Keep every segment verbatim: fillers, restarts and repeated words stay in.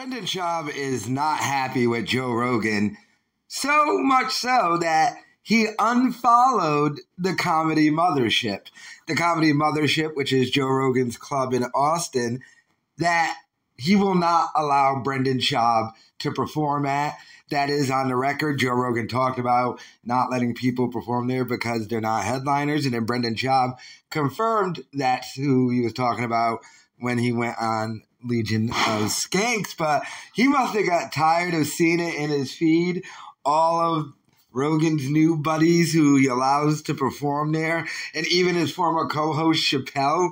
Brendan Schaub is not happy with Joe Rogan, so much so that he unfollowed the Comedy Mothership. The Comedy Mothership, which is Joe Rogan's club in Austin, that he will not allow Brendan Schaub to perform at. That is on the record. Joe Rogan talked about not letting people perform there because they're not headliners. And then Brendan Schaub confirmed that's who he was talking about when he went on Legion of Skanks. But he must have got tired of seeing it in his feed. All of Rogan's new buddies who he allows to perform there. And even his former co-host Chappelle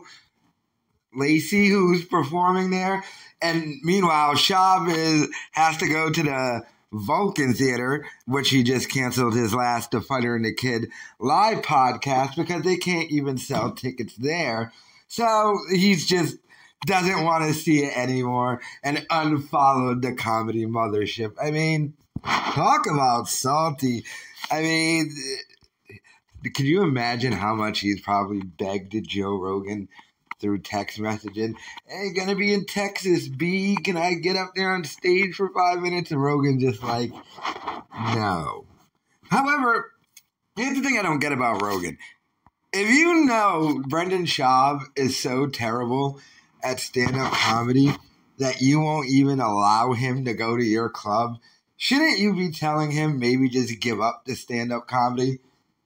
Lacey, who's performing there. And meanwhile, Schaub is, has to go to the Vulcan Theater, which he just canceled his last The Fighter and the Kid live podcast because they can't even sell tickets there. So he's just doesn't want to see it anymore and unfollowed the Comedy Mothership. I mean, talk about salty. I mean, can you imagine how much he's probably begged Joe Rogan through text messaging? Hey, gonna be in Texas, B. Can I get up there on stage for five minutes? And Rogan just like, no. However, here's the thing I don't get about Rogan. If you know Brendan Schaub is so terrible at stand-up comedy that you won't even allow him to go to your club, shouldn't you be telling him maybe just give up the stand-up comedy?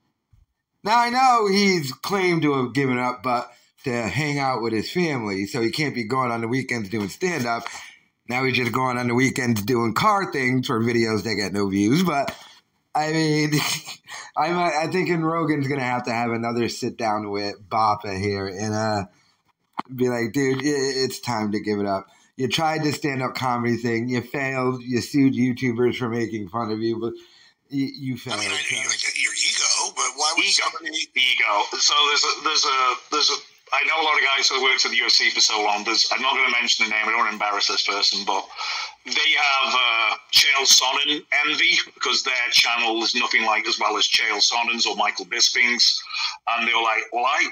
Now, I know he's claimed to have given up, but to hang out with his family, so he can't be going on the weekends doing stand-up. Now he's just going on the weekends doing car things for videos that get no views. But, I mean, I'm, I think Rogan's going to have to have another sit-down with Bappa here and uh, be like, dude, it's time to give it up. You tried the stand-up comedy thing. You failed. You sued YouTubers for making fun of you, but you, you failed. I mean, I, you, your ego, but why would ego, somebody... Ego. So there's a, there's a, there's a, I know a lot of guys who worked at the U F C for so long. There's, I'm not going to mention the name. I don't want to embarrass this person, but they have uh, Chael Sonnen envy because their channel is nothing like as well as Chael Sonnen's or Michael Bisping's. And they were like, well, I,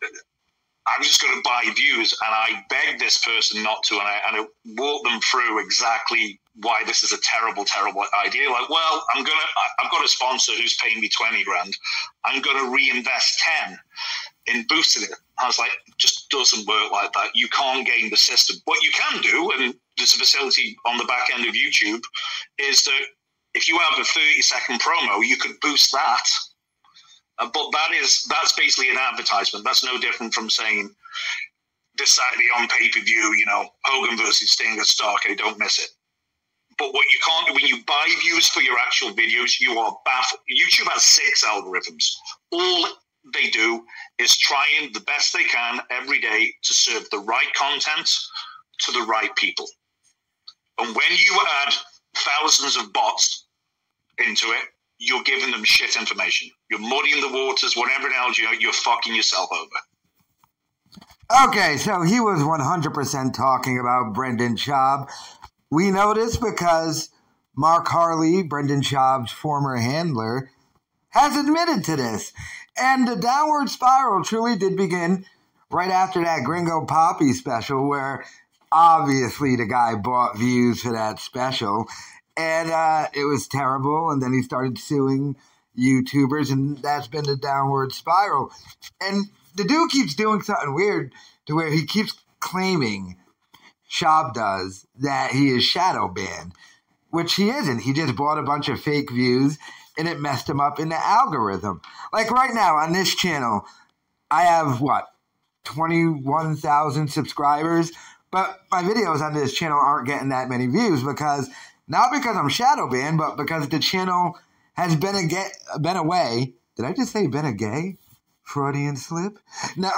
I'm just going to buy views. And I begged this person not to. And I, and I walked them through exactly why this is a terrible, terrible idea. Like, well, I'm going to, I've got a sponsor who's paying me twenty grand. I'm going to reinvest ten in boosting it. I was like, it just doesn't work like that. You can't game the system. What you can do, and there's a facility on the back end of YouTube, is that if you have a thirty second promo, you could boost that. Uh, but that is, that's basically an advertisement. That's no different from saying this Saturday on pay-per-view, you know, Hogan versus Sting at Starrcade, don't miss it. But what you can't do when you buy views for your actual videos, you are baffled. YouTube has six algorithms. All they do is trying the best they can every day to serve the right content to the right people. And when you add thousands of bots into it, you're giving them shit information. You're muddying the waters, whatever else, you know, you're fucking yourself over. Okay, so he was one hundred percent talking about Brendan Schaub. We know this because Mark Harley, Brendan Schaub's former handler, has admitted to this. And the downward spiral truly did begin right after that Gringo Poppy special where obviously the guy bought views for that special. And uh, it was terrible. And then he started suing YouTubers, and that's been the downward spiral. And the dude keeps doing something weird to where he keeps claiming, Schaub does, that he is shadow banned, which he isn't. He just bought a bunch of fake views, and it messed him up in the algorithm. Like right now on this channel, I have, what, twenty-one thousand subscribers? But my videos on this channel aren't getting that many views because, not because I'm shadow banned, but because the channel has been, a get, been away. Did I just say been a gay? Freudian slip? No.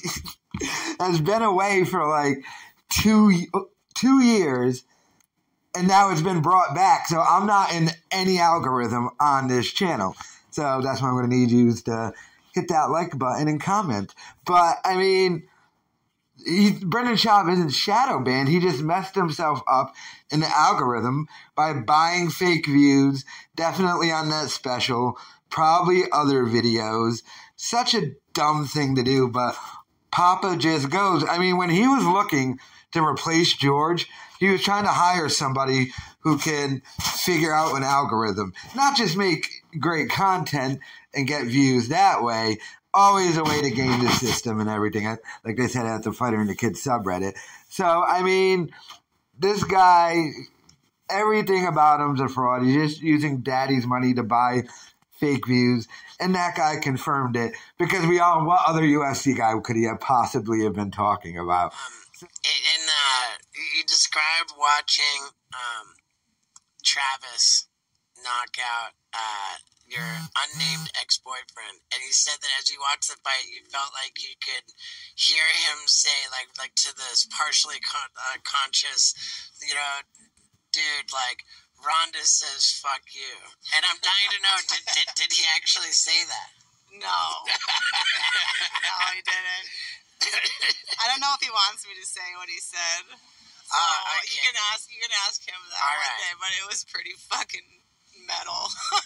Has been away for like two, two years. And now it's been brought back, so I'm not in any algorithm on this channel. So that's why I'm going to need you to hit that like button and comment. But, I mean, he, Brendan Schaub isn't shadow banned. He just messed himself up in the algorithm by buying fake views, definitely on that special, probably other videos. Such a dumb thing to do, but Papa just goes. I mean, when he was looking to replace George. He was trying to hire somebody who can figure out an algorithm, not just make great content and get views that way. Always a way to game the system and everything, like they said at the Fighter and the Kid subreddit. So, I mean, this guy, everything about him's a fraud. He's just using daddy's money to buy fake views, and that guy confirmed it because we all, what other U F C guy could he have possibly have been talking about? Um, and uh, you described watching um, Travis knock out uh, your unnamed ex-boyfriend, and he said that as you watched the fight, you felt like you could hear him say, like, like to this partially con- uh, conscious, you know, dude, like, Ronda says, fuck you. And I'm dying to know, did, did, did he actually say that? No. No, he didn't. I don't know if he wants me to say what he said. So Uh, okay. you can ask you can ask him that All one right. day, but it was pretty fucking metal.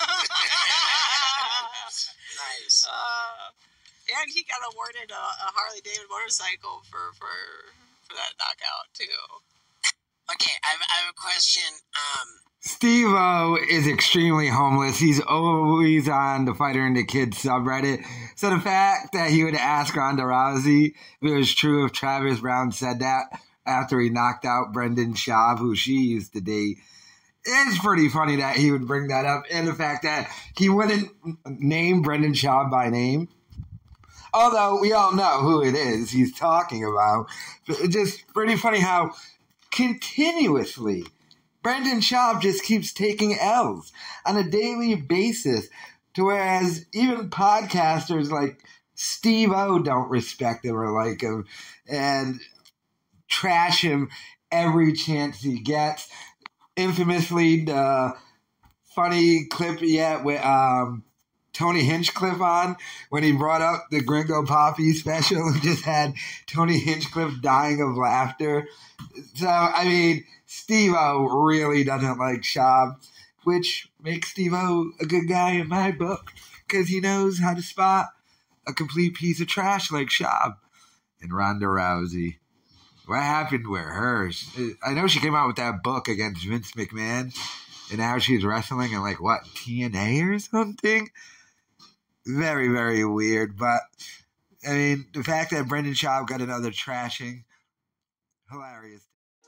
Nice. Uh, and he got awarded a, a Harley Davidson motorcycle for, for for that knockout too. Okay, I have, I have a question. Um, Steve-O is extremely homeless. He's always on the Fighter and the Kid subreddit. So the fact that he would ask Ronda Rousey if it was true if Travis Brown said that after he knocked out Brendan Schaub, who she used to date, is pretty funny that he would bring that up. And the fact that he wouldn't name Brendan Schaub by name. Although we all know who it is he's talking about. But it's just pretty funny how continuously Brendan Schaub just keeps taking L's on a daily basis, to whereas even podcasters like Steve-O don't respect him or like him and trash him every chance he gets. Infamously, the funny clip yet with um, Tony Hinchcliffe on when he brought up the Gringo Poppy special and just had Tony Hinchcliffe dying of laughter. So, I mean, Steve-O really doesn't like Schaub, which makes Steve-O a good guy in my book because he knows how to spot a complete piece of trash like Schaub. And Ronda Rousey. What happened with her? I know she came out with that book against Vince McMahon, and now she's wrestling in, like, what, T N A or something? Very, very weird. But, I mean, the fact that Brendan Schaub got another trashing, hilarious.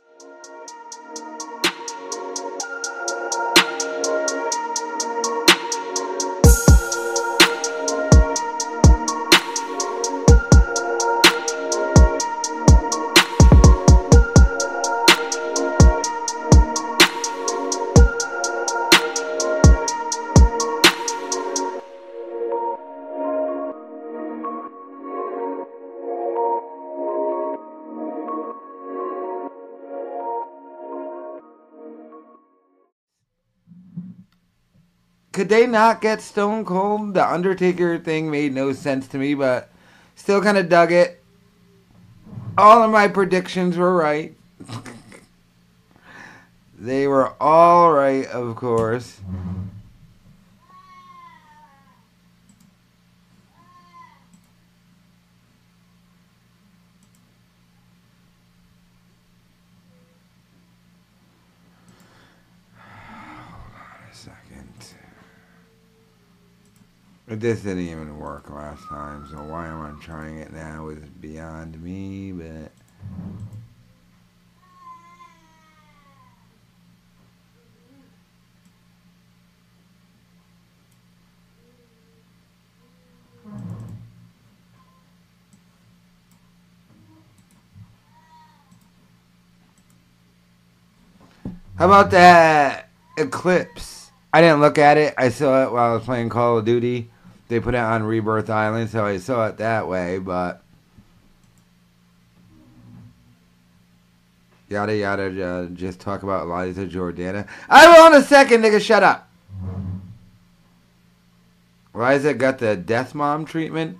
Could they not get Stone Cold? The Undertaker thing made no sense to me, but still kind of dug it. All of my predictions were right. They were all right, of course. But this didn't even work last time, so why am I trying it now is beyond me, but... How about that Eclipse? I didn't look at it. I saw it while I was playing Call of Duty. They put it on Rebirth Island, so I saw it that way, but... Yada yada, uh, just talk about Eliza Jordana. I will in a second, nigga, shut up. Eliza got the death mom treatment.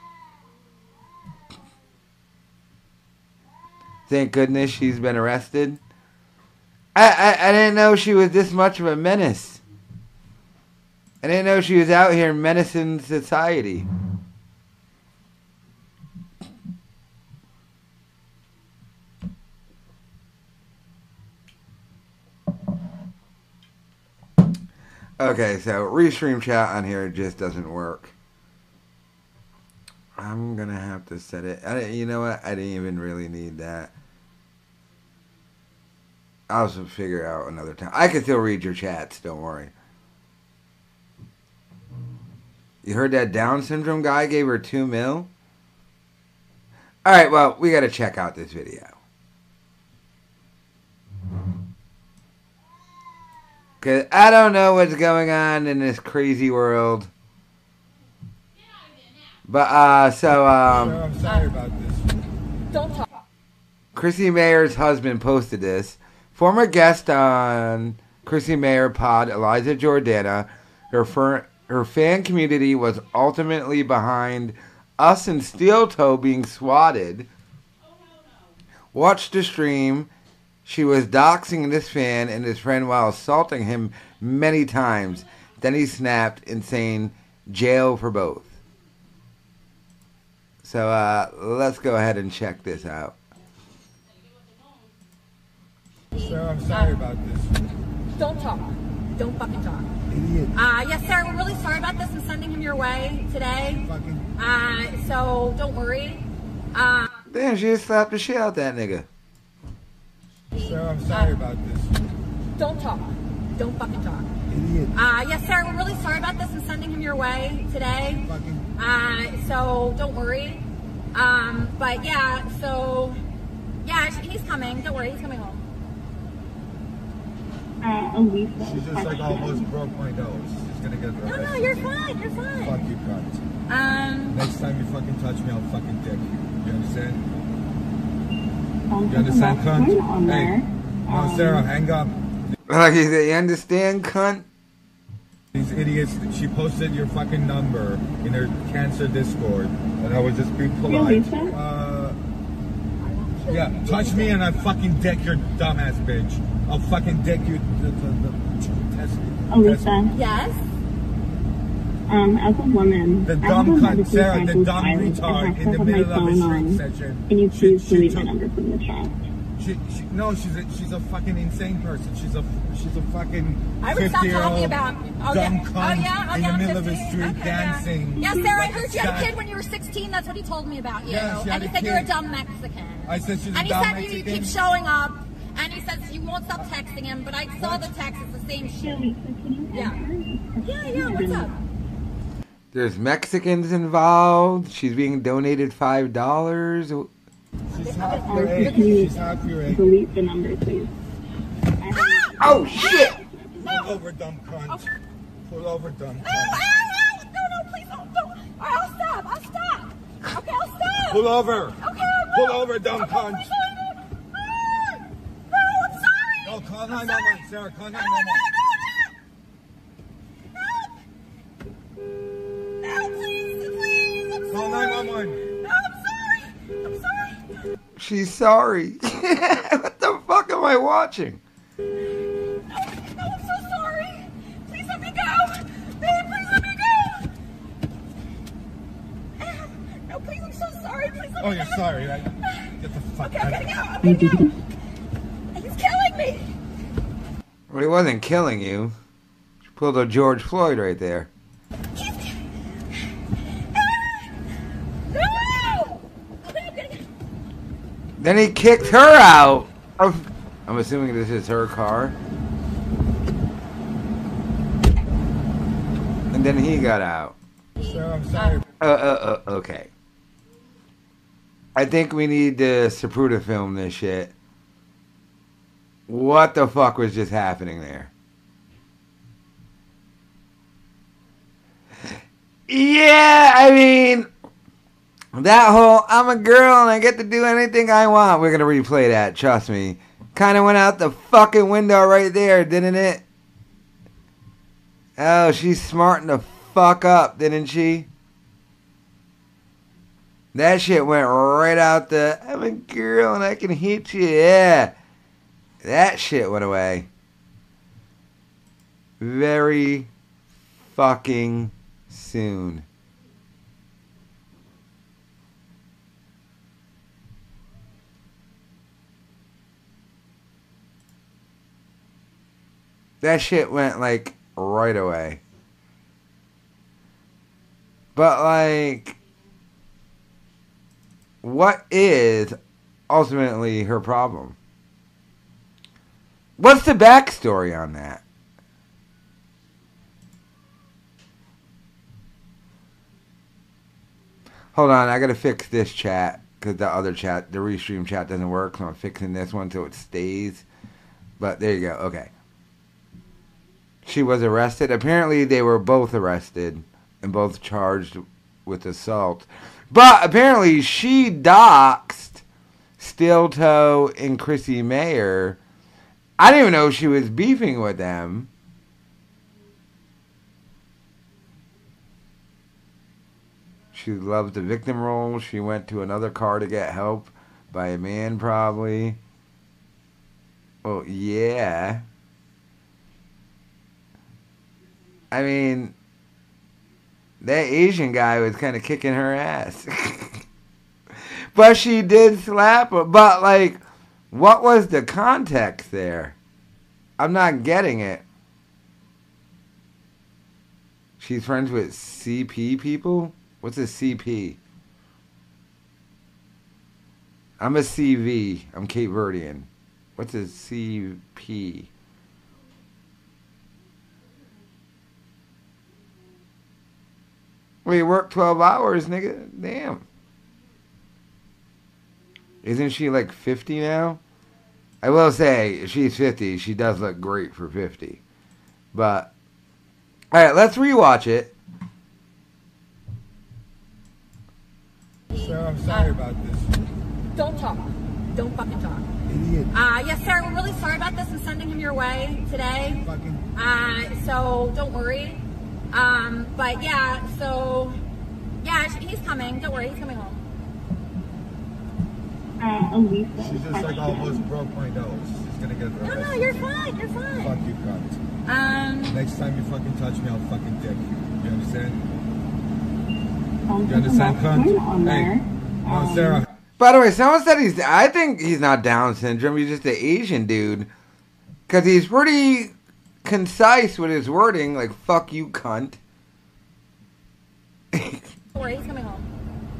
Thank goodness she's been arrested. I, I, I didn't know she was this much of a menace. I didn't know she was out here menacing society. Okay, so restream chat on here just doesn't work. I'm gonna have to set it. I, you know what? I didn't even really need that. I'll just figure out another time. I can still read your chats. Don't worry. You heard that Down syndrome guy gave her two mil? All right. Well, we got to check out this video. Cause I don't know what's going on in this crazy world. But uh, so um, Sir, I'm sorry about this. Don't talk. Chrissy Mayer's husband posted this. Former guest on Chrissy Mayer pod, Eliza Jordana, her fir- her fan community was ultimately behind us and Steel Toe being swatted. Watched the stream. She was doxing this fan and his friend while assaulting him many times. Then he snapped and saying, jail for both. So uh, let's go ahead and check this out. Sir, I'm sorry about this. Don't talk. Don't fucking talk. Idiot. Uh, yes, sir. We're really sorry about this. I'm sending him your way today. Fucking. Uh, so don't worry. Uh, Damn, she just slapped the shit out that nigga. Sir, I'm sorry about this. don't talk. Don't fucking talk. Idiot. Uh, yes, sir. We're really sorry about this. I'm sending him your way today. Fucking. Uh, so don't worry. Um, but yeah, so yeah, he's coming. Don't worry, he's coming home. Uh, Elisa. She just like almost broke my nose. She's gonna get No, arrested. no, you're fine. You're fine. Fuck you, cunt. Um, Next time you fucking touch me, I'll fucking dick you. You understand? Um, You understand, cunt? on Hey, there. no, Um, Sarah, hang up. Like he said, you understand, cunt? These idiots, she posted your fucking number in her cancer Discord, and I was just being polite. Lisa? Uh, yeah, touch me and I fucking dick your dumbass bitch. I'll fucking dick you. The, the, the, test, Elisa, test- yes. um, as a woman, The I dumb have a cunt, medically Sarah, the crisis dumb virus. I retard have in to the have my middle of a phone street on. session. Can you She- please she delete my took- number from the chat? She, she, no, she's a, she's a fucking insane person. She's a she's a fucking I would stop fifty year talking old about. Oh dumb yeah. cunt Oh yeah. Oh in yeah. the I'm middle of the fifteen. street Okay, dancing. Yeah. Yes, Sarah. I like heard you had a that. kid when you were sixteen. That's what he told me about you. Yeah, she had and he a said you're a kid. dumb Mexican. I said she's a And he dumb said you, you Mexican. keep showing up. And he says you won't stop texting him. But I saw the text. It's the same shit. Elisa, can you Yeah. answer? Yeah. Yeah. What's up? There's Mexicans involved. She's being donated five dollars. She's half Um, your age. can you She's half your age. delete the number, please? I have- Oh shit! Pull over, dumb cunt. Pull over, dumb Oh, cunt. oh, oh, no, no, please don't, don't. All right, I'll stop. I'll stop. Okay, I'll stop. Pull over. Okay, I Pull will. over, dumb Okay, cunt. please don't. Ah, no, I'm sorry. No, call I'm nine one sorry. one, Sarah. Call No, nine no, one no, one. no. Help. No, please, please. I'm Call sorry. nine one one. No, I'm sorry. I'm sorry. She's sorry. What the fuck am I watching? No, no, I'm so sorry. Please let me go. Babe, please let me go. No, please, I'm so sorry. Please let Oh, me you're go. sorry, right? Get the fuck Okay, out I'm of gonna here. go. I'm gonna go. He's killing me. Well, he wasn't killing you. She pulled a George Floyd right there. He's... No! Okay, I'm gonna go. Then he kicked her out. of- I'm assuming this is her car. And then he got out. Sarah, I'm sorry. Uh, uh, uh, okay. I think we need to Sapruta film this shit. What the fuck was just happening there? Yeah, I mean, that whole I'm a girl and I get to do anything I want. We're gonna replay that, trust me. Kind of went out the fucking window right there, didn't it? Oh, she's smarting the fuck up, didn't she? That shit went right out the, I'm a girl and I can hit you. Yeah. That shit went away. Very fucking soon. That shit went like right away. But, like, what is ultimately her problem? What's the backstory on that? Hold on, I gotta fix this chat because the other chat, the restream chat doesn't work, so I'm fixing this one so it stays. But there you go, okay. She was arrested. Apparently they were both arrested and both charged with assault. But apparently she doxed Steel Toe and Chrissy Mayer. I didn't even know she was beefing with them. She loves the victim role. She went to another car to get help by a man, probably. Well, yeah. I mean, that Asian guy was kind of kicking her ass. But she did slap her. But, like, what was the context there? I'm not getting it. She's friends with C P people? What's a C P? I'm a C V. I'm Cape Verdean. What's a C P? We work twelve hours, nigga. Damn. Isn't she like fifty now? I will say, if she's fifty, she does look great for fifty. But, alright, let's rewatch it. Sir, I'm sorry about this. Don't talk. Don't fucking talk. Idiot. Uh, yes, sir, we're really sorry about this. I'm sending him your way today. Fucking. Uh, so don't worry. Um, but yeah, so, yeah, he's coming. Don't worry, he's coming home. Uh, Elisa. She's just like almost broke my nose. She's gonna get No, arrested. no, you're fine, you're fine. Fuck you, cunt. Um, Next time you fucking touch me, I'll fucking dick you. You understand? Um, You understand, cunt? on Hey, there. no, Um, Sarah. By the way, someone said he's... I think he's not Down syndrome. He's just an Asian dude. Because he's pretty concise with his wording. Like, fuck you, cunt. don't worry, he's coming home.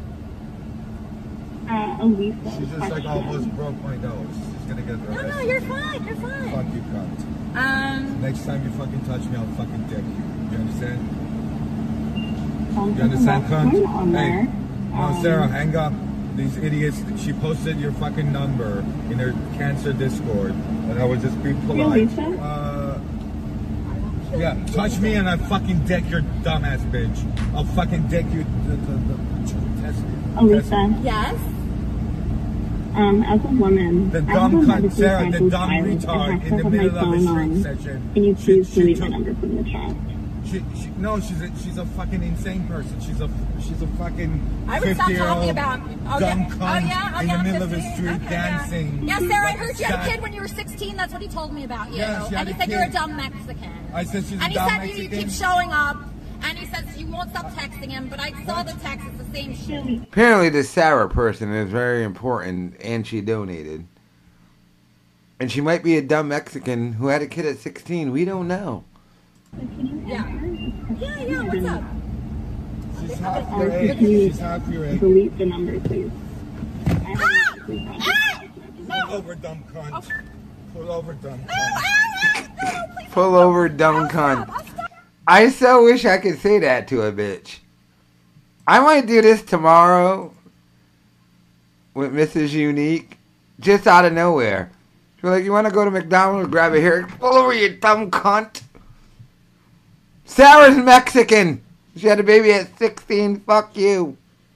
Uh, Elisa. She's just like almost broke my nose. She's gonna get No, arrested. no, you're fine, you're fine. Fuck you, cunt. Um, Next time you fucking touch me, I'll fucking dick you. You understand? Um, You understand, cunt? on Hey, there. no, Um, Sarah, hang up. These idiots, she posted your fucking number in her cancer Discord, and I would just be polite. Lisa? Uh, yeah, touch me and I fucking dick your dumbass bitch. I'll fucking dick you. The, the, the, test you. Elisa. yes? Um, as a woman, The I have dumb a cunt, medically Sarah, the diagnosed dumb child. I retard have in to the have my middle of a phone stream on. session. Can you She- please she delete my took- number from the chat? She, she, no, she's a, she's a fucking insane person. She's a she's a fucking I would stop fifty-year-old talking about. Oh, dumb yeah. cunt Oh, yeah. Oh, in yeah. the middle of a fifteen. street Okay, dancing. Yeah, yeah Sarah, I like heard you had a Scott. kid when you were sixteen. That's what he told me about you. Yeah, she had and he a said you're a kid. dumb Mexican. I said she's a And he dumb said you, you Mexican. keep showing up. And he says you won't stop texting him. But I saw the text. It's the same shit. Apparently this Sarah person is very important, and she donated. And she might be a dumb Mexican who had a kid at sixteen. We don't know. Yeah. Yeah, yeah. What's up? She's half Uh, your can age. you She's half your age. delete the number, please? I have Ah! a medically diagnosed Pull over, dumb cunt. Pull over, dumb Oh, cunt. ah, ah, no, please. Pull over, dumb cunt. I so wish I could say that to a bitch. I might do this tomorrow with Missus Unique, just out of nowhere. She's like, you want to go to McDonald's, grab a hair? Pull over, you dumb cunt. Sarah's Mexican. She had a baby at sixteen. Fuck you.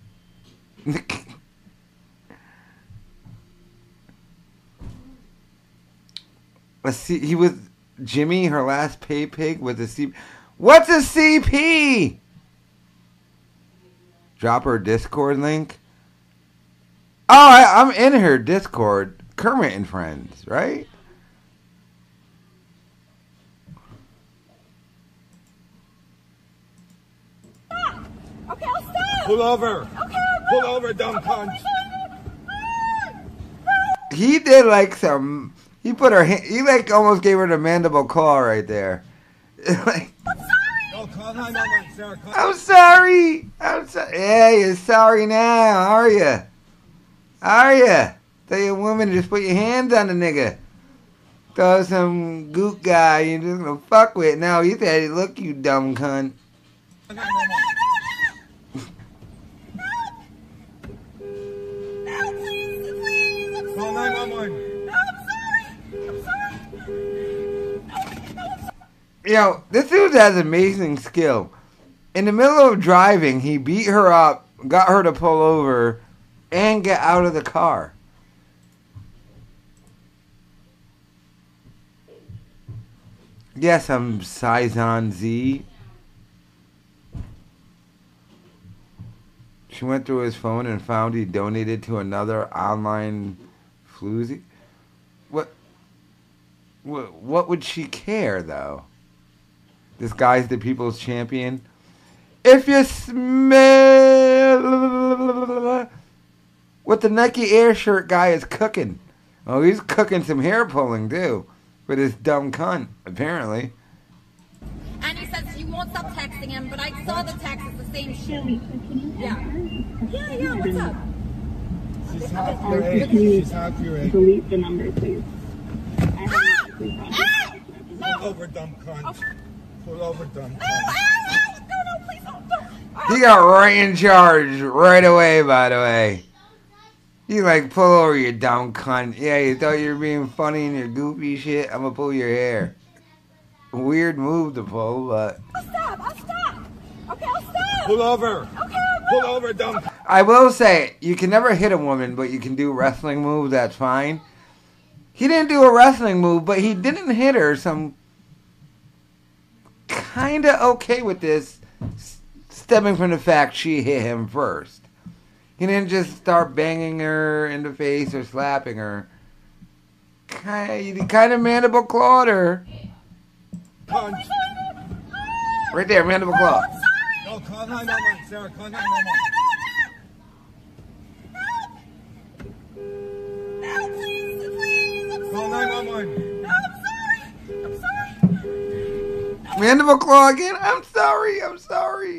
Let's see. He was Jimmy. Her last pay pig was a C. What's a C P? Drop her Discord link. Oh, I, I'm in her Discord. Kermit and Friends, right? Okay, I'll stop. Pull over. Okay, Pull over, dumb cunt. He did like some. He put her. He like almost gave her the mandible claw right there. like, Oh, call nine one one, Sarah. Call I'm sorry. I'm sorry. Yeah, you're sorry now, are you? Are you? Tell your woman to just put your hands on the nigga. Throw some goot guy you're just gonna fuck with. No, you said, look, you dumb cunt. nine one one. No, please, please, I'm Call sorry. nine one one. No, I'm sorry. I'm sorry. No, no, I'm sorry. You know, this dude has amazing skill. In the middle of driving, he beat her up, got her to pull over, and get out of the car. Yes, I'm Saison Z. She went through his phone and found he donated to another online floozy. What? What? What would she care, though? This guy's the people's champion. If you smell what the Nike Air shirt guy is cooking. Oh, he's cooking some hair pulling, too. With his dumb cunt, apparently. And he says you won't stop texting him, but I saw the text. It's the same shit. Yeah. Yeah, yeah, what's up? She's half your age. She's half your age. Delete the number, please. I have Ah! Ah! Pull over, dumb cunt. Pull over, dumb Ah! cunt. Ah! No, no, please don't. don't. Ah! He got right in charge right away, by the way. He's like, pull over, you dumb cunt. Yeah, you thought you were being funny and your goofy shit? I'm gonna pull your hair. Weird move to pull, but... I'll stop. I'll stop. Okay, I'll stop. Pull over. Okay, I Pull will. over, dumb cunt. I will say, you can never hit a woman, but you can do wrestling moves, that's fine. He didn't do a wrestling move, but he didn't hit her, so I'm kinda okay with this, stemming from the fact she hit him first. He didn't just start banging her in the face or slapping her. Kind of, kind of mandible clawed her. Cunt. Right there, mandible claw. No, call nine one one, Sarah. Call nine one one. No, please, please. I'm Call sorry. nine one one. No, I'm sorry. I'm sorry. Mandible claw again. I'm sorry. I'm sorry.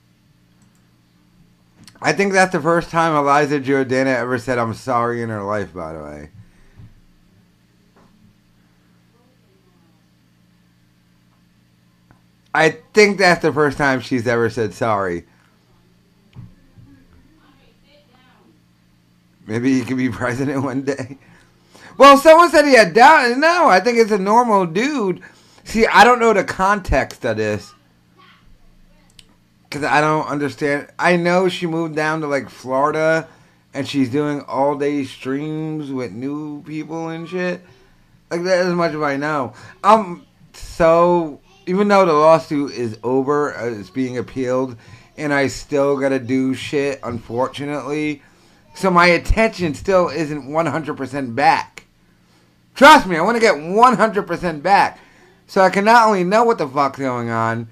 I think that's the first time Eliza Jordana ever said I'm sorry in her life, by the way. I think that's the first time she's ever said sorry. Maybe he could be president one day. Well, someone said he had doubt. No, I think it's a normal dude. See, I don't know the context of this. Because I don't understand. I know she moved down to, like, Florida. And she's doing all-day streams with new people and shit. Like, that's as much as I know. Um, so, even though the lawsuit is over, uh, it's being appealed. And I still gotta do shit, unfortunately. So my attention still isn't one hundred percent back. Trust me, I want to get one hundred percent back. So I can not only know what the fuck's going on,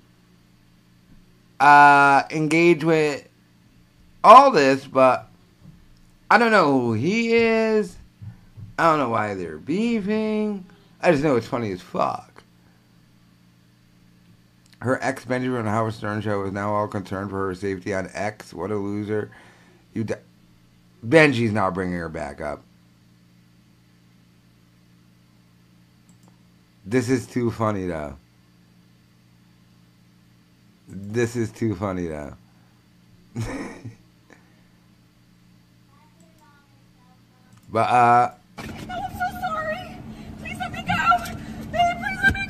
uh, engage with all this, but I don't know who he is. I don't know why they're beefing. I just know it's funny as fuck. Her ex Benjamin on the Howard Stern show is now all concerned for her safety on X. What a loser. You d- Benji's not bringing her back up. This is too funny, though. This is too funny, though. But, uh... No, I'm so sorry. Please let me go. Babe, please let me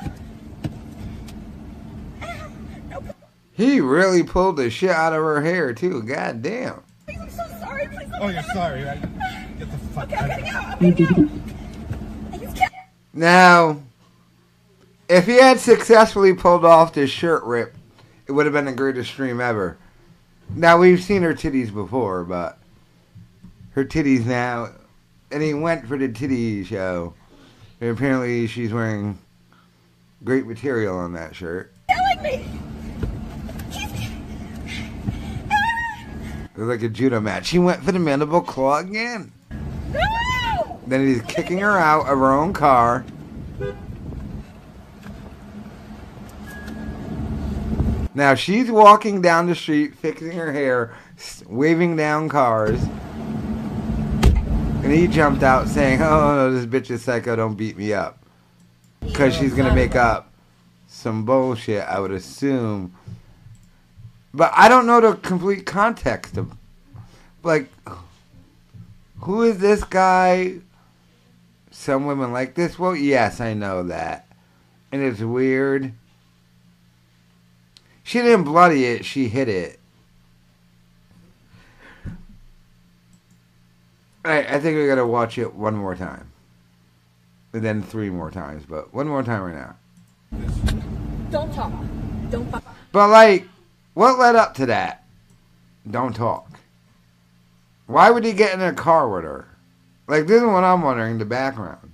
go. No, he really pulled the shit out of her hair, too. God damn. please, I'm so sorry. Please let Oh, me you're go. sorry, right? Get the fuck Okay, out I'm of getting here. out. I'm getting out. I just can't. Now, if he had successfully pulled off this shirt rip, it would have been the greatest stream ever. Now, we've seen her titties before, but her titties now... And he went for the titty show. And apparently she's wearing great material on that shirt. Killing me. It was like a judo match. He went for the mandible claw again. No. Then he's kicking her out of her own car. Now she's walking down the street, fixing her hair, waving down cars. And he jumped out saying, oh, no, this bitch is psycho, don't beat me up. Because she's going to make up some bullshit, I would assume. But I don't know the complete context of, like, who is this guy? Some women like this. Well, yes, I know that. And it's weird. She didn't bloody it, she hit it. Alright, I think we gotta watch it one more time. And then three more times, but one more time right now. Don't talk. Don't fuck. But, like, what led up to that? Don't talk. Why would he get in a car with her? Like, this is what I'm wondering, the background.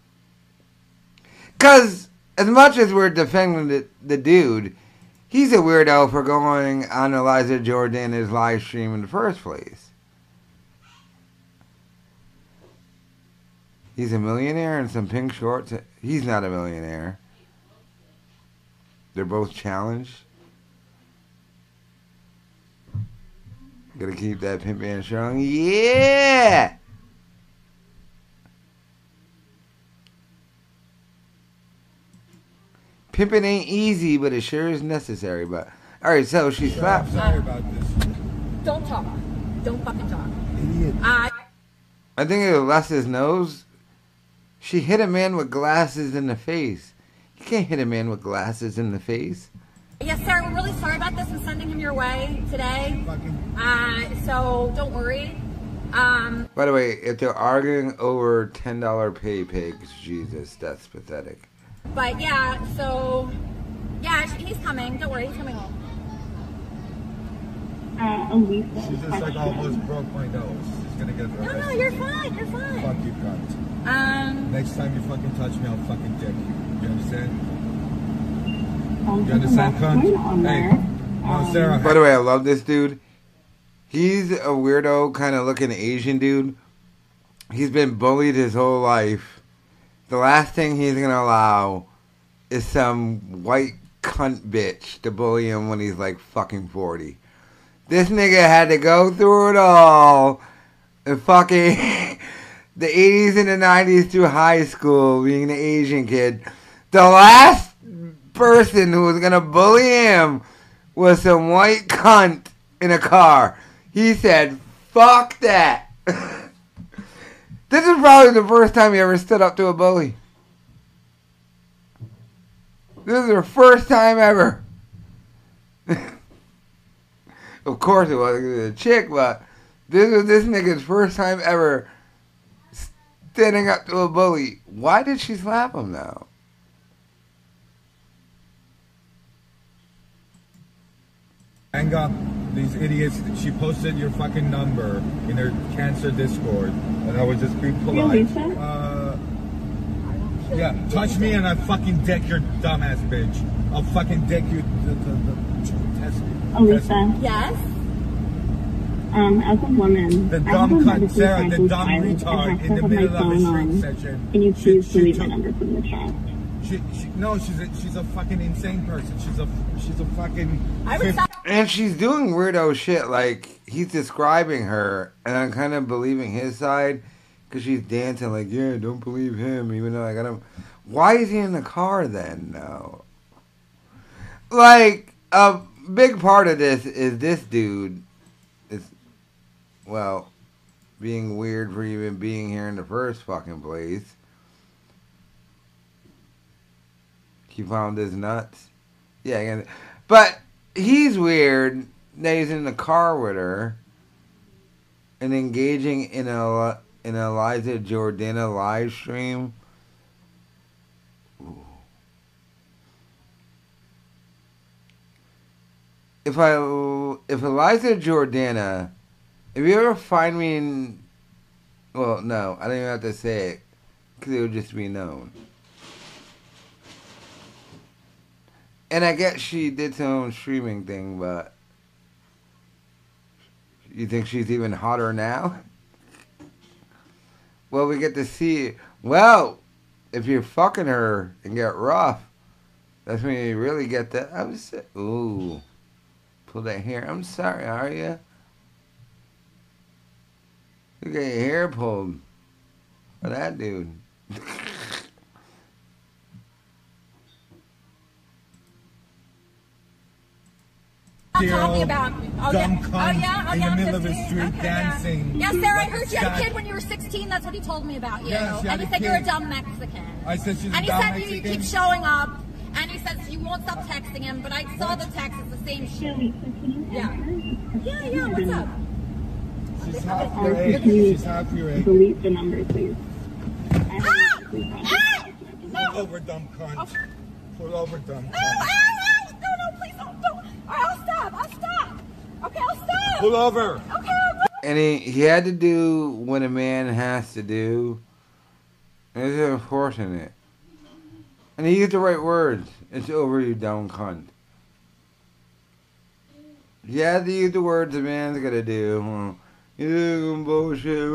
Because, as much as we're defending the, the dude, he's a weirdo for going on Eliza Jordana's live stream in the first place. He's a millionaire in some pink shorts. He's not a millionaire. They're both challenged. Gotta keep that pimp man strong. Yeah! Pimping ain't easy, but it sure is necessary. But alright, so she slapped. Sorry about this. Don't talk. Don't fucking talk. Idiot. I. I think it was Les's nose. She hit a man with glasses in the face. You can't hit a man with glasses in the face. Yes, sir. We're really sorry about this. I'm sending him your way today. Uh, so don't worry. Um. By the way, if they're arguing over ten dollar pay pigs, Jesus, that's pathetic. But yeah, so yeah, he's coming. Don't worry, he's coming home. Uh, Elisa. She's just like almost broke my nose. She's gonna get No, arrested. no, you're fine. You're fine. Fuck you, cunt. Um. Next time you fucking touch me, I'll fucking dick you. You understand? Um, You understand, cunt? on Hey, there. no, Um, Sarah. By the way, I love this dude. He's a weirdo kind of looking Asian dude. He's been bullied his whole life. The last thing he's going to allow is some white cunt bitch to bully him when he's like fucking forty. This nigga had to go through it all. And fucking the eighties and the nineties through high school, being the Asian kid. The last person who was going to bully him was some white cunt in a car. He said, fuck that. This is probably the first time he ever stood up to a bully. This is the first time ever. Of course it wasn't a chick, but this was this nigga's first time ever standing up to a bully. Why did she slap him though? Hang up these idiots. She posted your fucking number in her cancer Discord, and I would just be polite. Lisa? Uh, yeah, touch me and I fucking deck your dumbass bitch. I'll fucking deck you. The, the, the, test me. Elisa, Yes. um, as a woman, The I dumb have a cunt, medically Sarah, the cycled dumb silence retard and in the have middle my of a phone street on. session. Can you She- please she delete my took- number from the chat? She, she, no, she's a, she's a fucking insane person. She's a she's a fucking. I would fif- stop. And she's doing weirdo shit. Like, he's describing her, and I'm kind of believing his side, because she's dancing like, yeah, don't believe him, even though I got him. Why is he in the car then, though? Like, a big part of this is this dude is, well, being weird for even being here in the first fucking place. He found his nuts. Yeah, again. But he's weird that he's in the car with her and engaging in a in a Eliza Jordana live stream. Ooh. If I if Eliza Jordana, if you ever find me in, well, no, I don't even have to say it because it would just be known. And I guess she did some streaming thing, but you think she's even hotter now? Well, we get to see. Well, if you're fucking her and get rough, that's when you really get that. I was ooh. Pull that hair. I'm sorry, are you? You get your hair pulled. By that dude. I'm talking about. Oh, dumb yeah. cunt Oh, yeah? Oh, in yeah, the I'm middle of the fifteen. street Okay, dancing. Yeah. Yes, Sarah, I like heard a you had a scat. kid when you were sixteen. That's what he told me about you. Yes, you had and he a said you're a kid. dumb Mexican. I said she's a And he dumb said you, you Mexican. keep showing up. And he says you won't stop texting him, but I saw the text. It's the same shit. Yeah. Yeah, yeah. What's up? She's half Um, your can age. you She's half your age. delete the number, please? I Ah! have a Ah! Pull over, dumb cunt. Pull over, dumb Oh, cunt. ow, ow! No, no, please don't, don't. All right, I'll stop. I'll stop. Okay, I'll stop. Pull over. Okay. And he, he had to do what a man has to do. And it's unfortunate. And he used the right words. It's over, you dumb cunt. He had to use the words a man's gotta do. Hmm. You doing bullshit.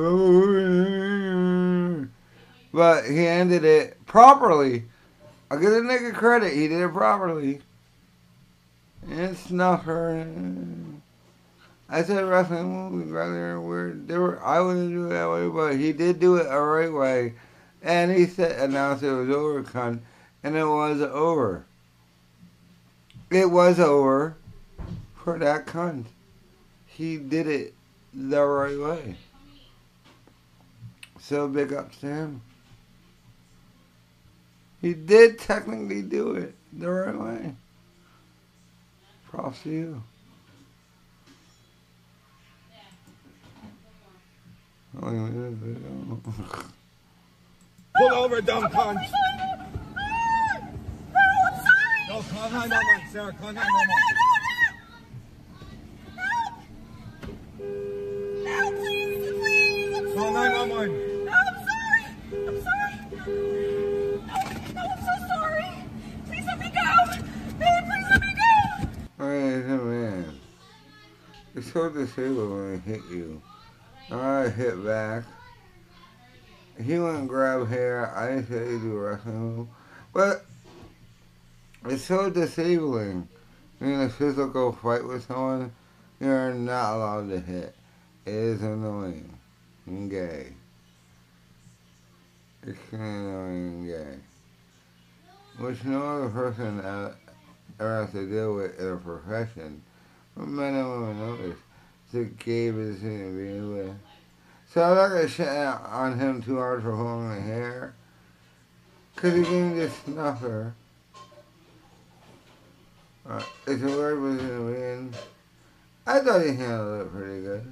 But he ended it properly. I'll give the nigga credit. He did it properly. And snuffer. I said wrestling movies rather weird. They were, I wouldn't do it that way, but he did do it a right way. And he said, announced it was over, cunt. And it was over. It was over for that cunt. He did it the right way. So big ups to him. He did technically do it the right way. Props to you. Pull over, dumb cunt. No, I'm sorry. No, call nine one one, Sarah. Call nine one one. No, please, please. I'm Call sorry. nine one one. No, I'm sorry. I'm sorry. No, no, I'm so sorry. Please let me go. Babe, please let me go. Alright, man. It's so disabled when I hit you. I hit back. He went and grabbed hair. I didn't say he do a wrestling move. But it's so disabling. In a physical fight with someone, you're not allowed to hit. It is annoying and gay. Extremely annoying and gay. Which no other person ever has to deal with in a profession. But men and women know this. It's a gay business to be with. So I'm not going to shit on him too hard for pulling the hair. Because he gave me this snuffer. Uh, it's a weird position to be in. I thought he handled it pretty good.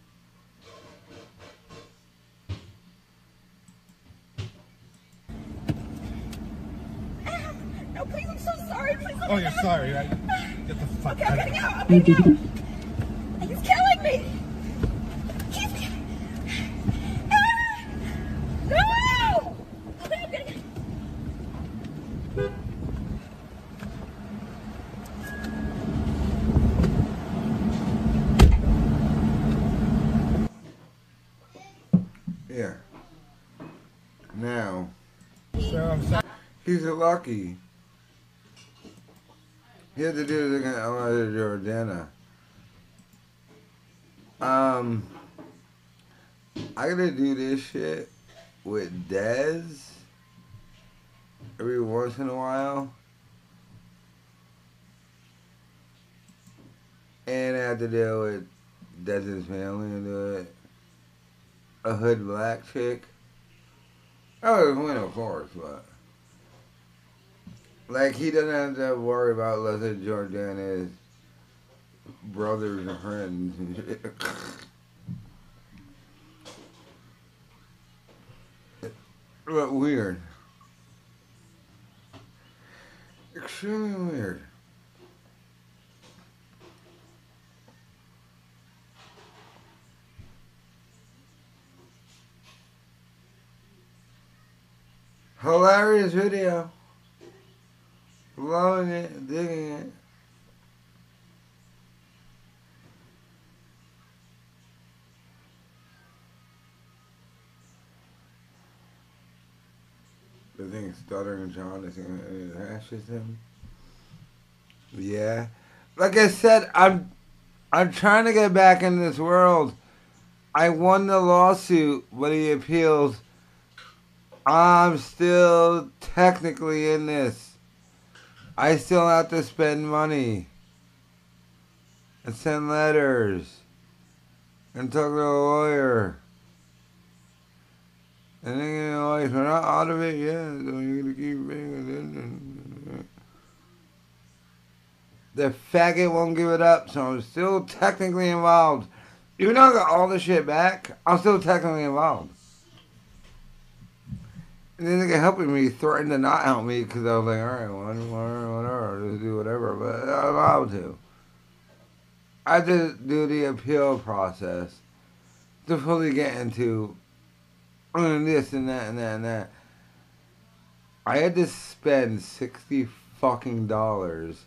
No, please, I'm so sorry. Please let Oh, me you're go. sorry, right? Get the fuck Okay, out I'm of getting here. out. I'm getting out. He's killing me. He's... Ah! No! Okay, I'm getting out. Yeah. Now, Sarah, I'm sorry. he's lucky. He had to do it against Elijah Jordana. Um, I gotta do this shit with Dez every once in a while. And I have to deal with Dez's family and do it. A hood black chick. I would win, of course, but like he doesn't have to worry about Leslie Jordana's brothers and friends and shit. But weird. Extremely weird. Hilarious video. Loving it, digging it. The thing Stuttering John is going to ashes him. Yeah. like I said, I'm I'm trying to get back in this world. I won the lawsuit, but he appealed. I'm still technically in this. I still have to spend money and send letters and talk to a lawyer. And then, you know, if we're not out of it yet, then you're going to keep being. The faggot won't give it up, so I'm still technically involved. Even though I got all the shit back, I'm still technically involved. And then they get helping me, threatened to not help me because I was like, alright, whatever, whatever, just do whatever, but I'm allowed to. I just do the appeal process to fully get into this and that and that and that. I had to spend sixty fucking dollars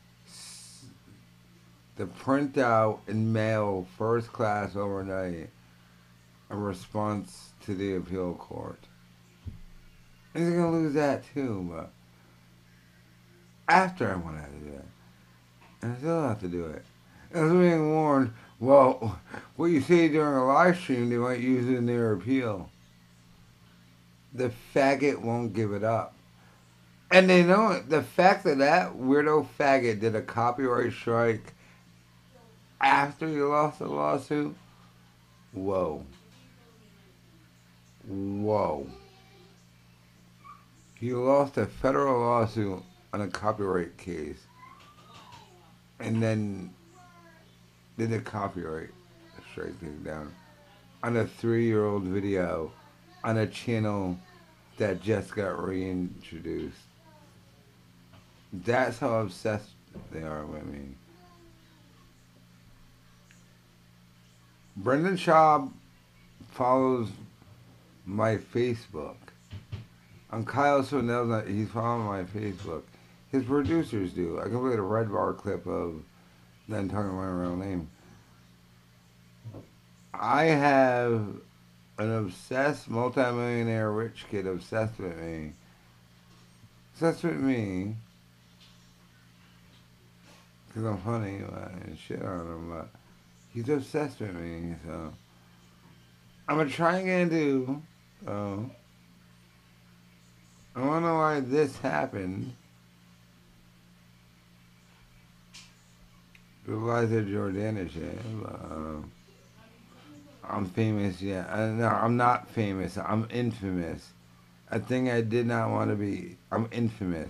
to print out and mail first class overnight a response to the appeal court. He's gonna lose that too, but after I went out to do it, and I still have to do it. I was being warned, well, what you say during a live stream, they might use it in their appeal. The faggot won't give it up. And they know it. The fact that that weirdo faggot did a copyright strike after he lost the lawsuit, whoa. Whoa. He lost a federal lawsuit on a copyright case and then did a copyright strike takedown on a three-year-old video on a channel that just got reintroduced. That's how obsessed they are with me. Brendan Schaub follows my Facebook. On Kyle Swindell's, he's following my Facebook. His producers do. I can play the red bar clip of them talking about my real name. I have an obsessed multimillionaire rich kid obsessed with me. Obsessed with me. Because I'm funny and shit on him, but he's obsessed with me, so I'm going to try and get into, so I don't know why this happened. The Eliza Jordana shit, but uh, I'm famous, yeah. Uh, no, I'm not famous. I'm infamous. A thing I did not want to be. I'm infamous.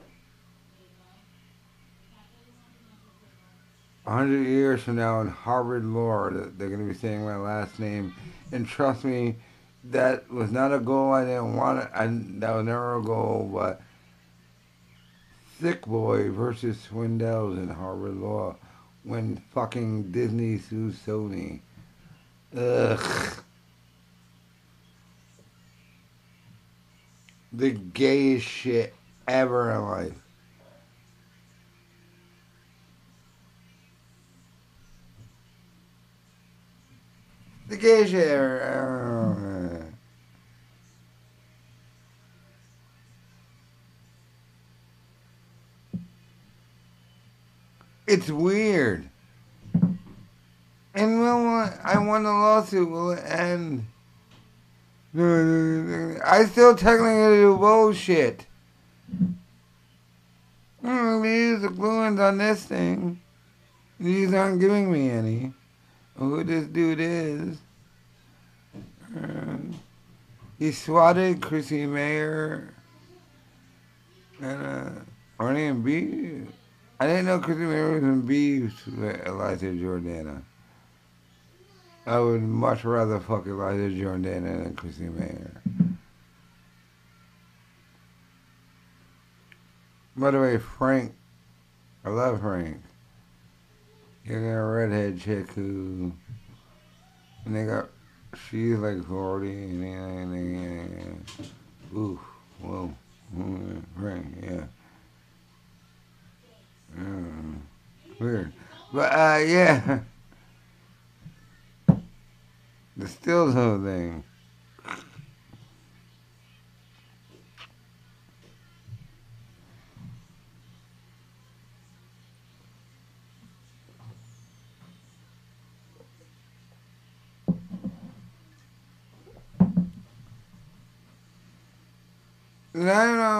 A hundred years from now in Harvard law, they're going to be saying my last name. And trust me, that was not a goal I didn't want. It. I, that was never a goal, but Thick Boy versus Swindell's in Harvard law when fucking Disney sues Sony. Ugh. The gayest shit ever in life. The gayest shit ever. It's weird. And will I won the lawsuit? Will it end? I still technically do bullshit. I'm gonna use the gluons on this thing. These aren't giving me any. Who this dude is? Uh, he swatted Chrissy Mayer and uh, Arnie and B. I didn't know Chrissy Mayer was in beefs with Eliza Jordana. I would much rather fuck Eliza Jordana than Chrissy Mayer. By the way, Frank, I love Frank. You got a redhead chick who, and they got, she's like forty, and and and ooh, whoa, Frank, yeah. Mm, weird. But, uh, yeah. The Stills whole thing.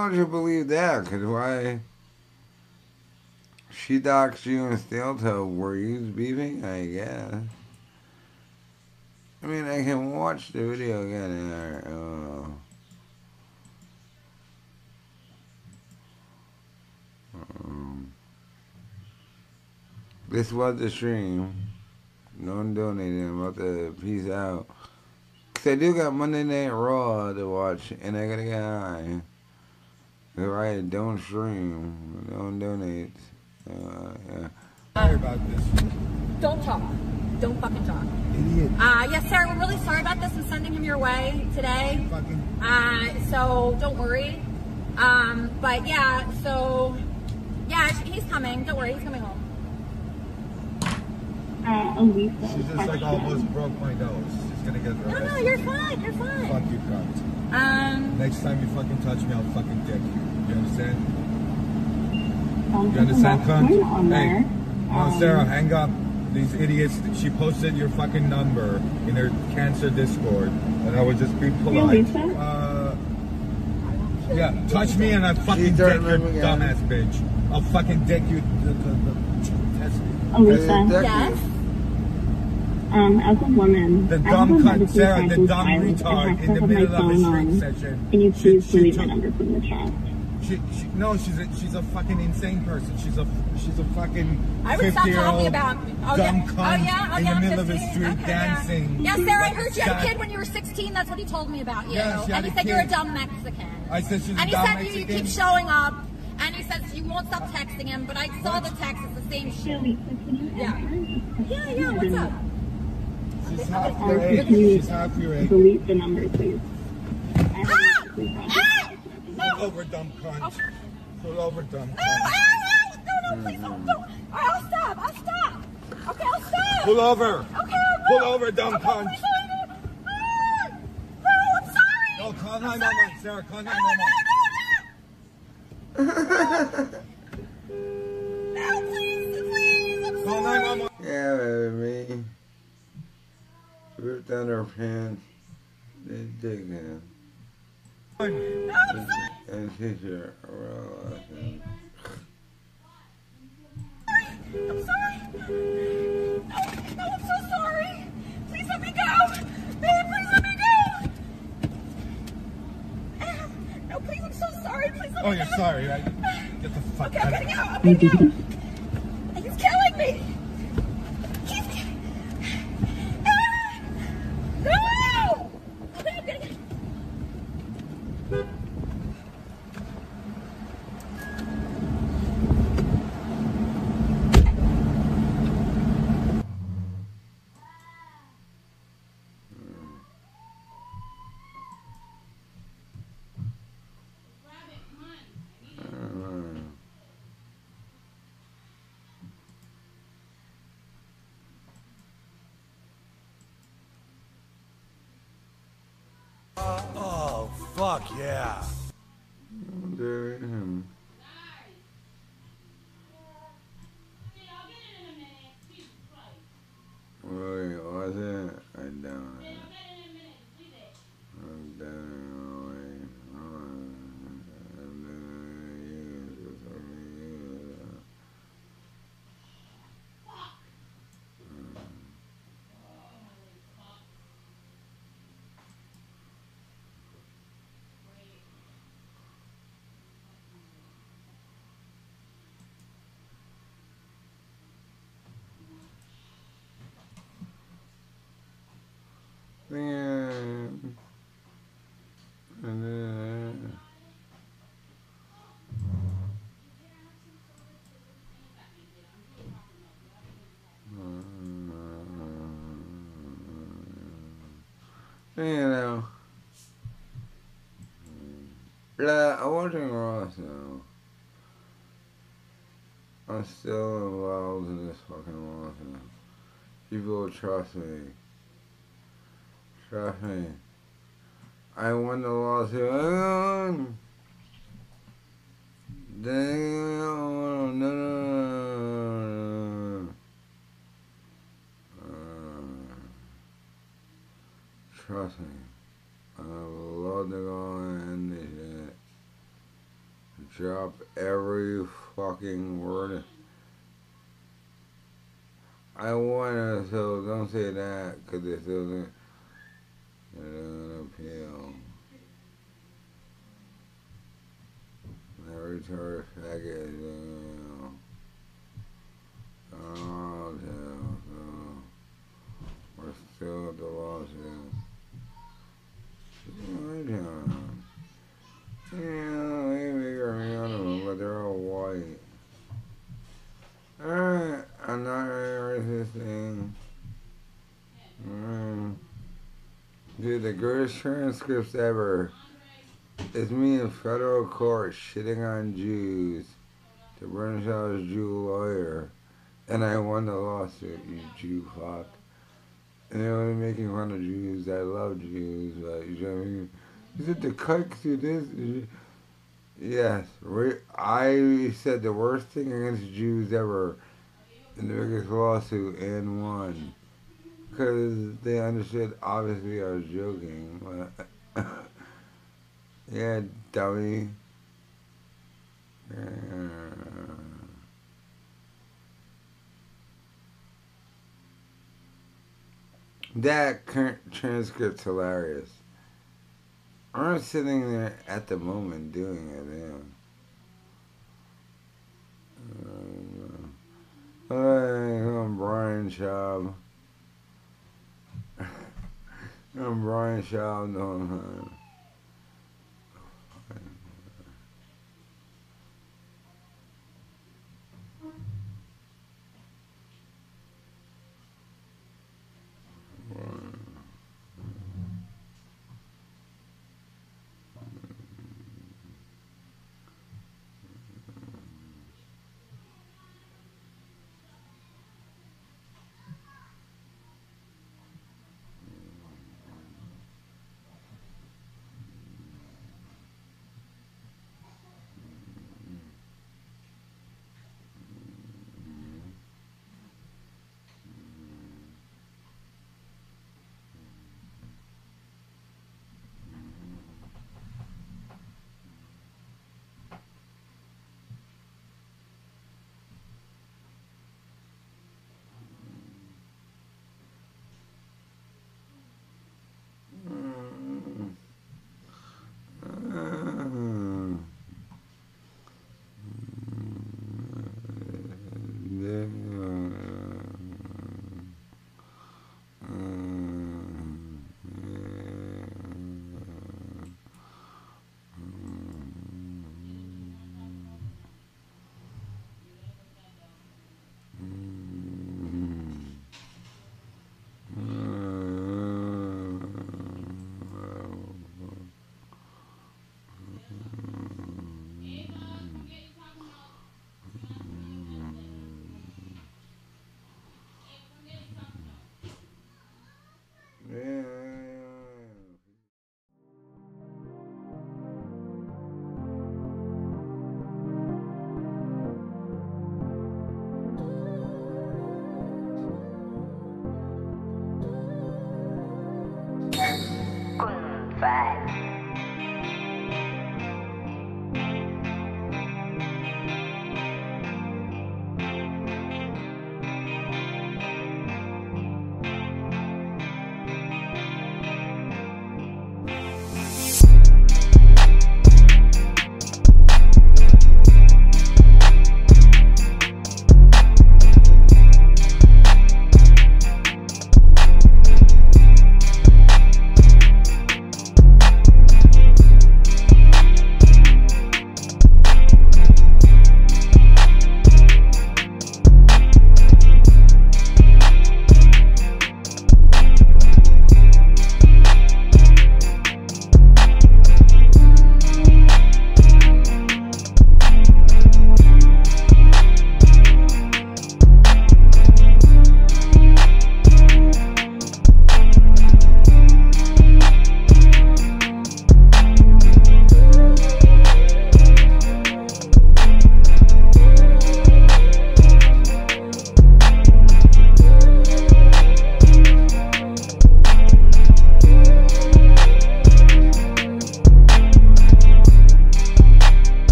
don't you believe that? Because why? She doxed you and Steel Toe. Were you beefing? I guess. I mean, I can watch the video again. And I, uh, um, this was the stream. No one donated. I'm about to peace out. Cause I do got Monday Night Raw to watch, and I gotta get high. Right? Don't stream. Don't donate. Uh, yeah. Sorry about this. Don't talk. Don't fucking talk. Idiot. Uh, yes, Sarah, we're really sorry about this. I'm sending him your way today. Fucking. Uh, so don't worry. Um, but yeah, so yeah, he's coming. Don't worry, he's coming home. Uh, Elisa. She just like almost broke my nose. She's gonna get No, arrested. no, you're fine. You're fine. Fuck you, cunt. Um, Next time you fucking touch me, I'll fucking dick you. You understand? Um, You understand, cunt? on Hey, there. no, Um, Sarah, hang up. These idiots. She posted your fucking number in her cancer Discord, and I would just be polite. Lisa? Uh, yeah, touch me and I fucking She dick turned your him again. dumbass bitch. I'll fucking dick you. The, the, the, test me. Elisa, yes. um, as a woman, The I have dumb a cunt, medically Sarah, the diagnosed dumb virus and retard have in the her middle my of the phone stream on. session. Can you She- please she delete my took- number from the chat? She, she, no, she's a, she's a fucking insane person. She's a she's a fucking I would stop fifty year talking old about. Oh dumb yeah. cunt Oh yeah. Oh in yeah. the I'm middle of the fifteen. street Okay, dancing. Yeah, yeah Sarah, I like heard you had a that. kid when you were sixteen. That's what he told me about you. Yeah, she had and he a said you're a kid. dumb Mexican. I said she's a And he dumb said you, you Mexican. keep showing up. And he says you won't stop texting him. But I saw the text. It's the same shit. Elisa, can you Yeah. answer? Yeah. Yeah. What's up? She's half Or your can age. you She's half your age. delete the number, please? I have a medically diagnosed- Pull over, dumb cunt. Pull over, dumb Oh, cunt. ow, ow. No, no, please don't. don't. All right, I'll stop. I'll stop. Okay, I'll stop. Pull over. Okay, I will. Pull over, dumb Okay, cunt. please, I will. Ah, no, I'm sorry. No, call I'm nine one sorry. one, Sarah. Call No, nine one one. no, no, no. No, please, please. I'm Call sorry. nine one one. Yeah, baby, me. Ripped down her pants. They dig him. No, I'm sorry. And teacher, well, I'm sorry. No, no, I'm so sorry. Please let me go. Babe, please let me go. No, please, I'm so sorry. Please let Oh, me you're go. sorry, right? Get the fuck Okay, I'm out getting of out. I'm getting out. He's killing me. He's. Ah! No! Okay, I'm getting out. Oh, fuck yeah. there him. Wait, what's it? I don't. I'm down. I'm Yeah. And then. You know. Yeah, I'm watching Ross now. I'm still involved in this fucking lawsuit. People trust me. Trust me. I won the lawsuit. Then, no, no, no, no. Uh, trust me. I have a lot to go and this shit. drop every fucking word. I wanna, so don't say that, cause it doesn't, it doesn't appeal. Every retard faggot, you know. Oh, damn, so we're still at the lawsuit. Right on. Yeah, maybe you're on them, but they're all white. Alright, I'm not really resisting. Mm. Dude, the greatest transcripts ever is me in federal court shitting on Jews to Bernshaw's Jew lawyer. And I won the lawsuit, you Jew fuck. And they were making fun of Jews. I love Jews, but you know what I mean? He said the kikes do this. Yes, I said the worst thing against Jews ever in the biggest lawsuit and won. Because they understood, obviously I was joking. But yeah, dummy. Yeah. That current transcript's hilarious. I'm sitting there at the moment doing it, yeah. Uh, I'm Brian Schaub. I'm Brian Schaub. No, no. Five.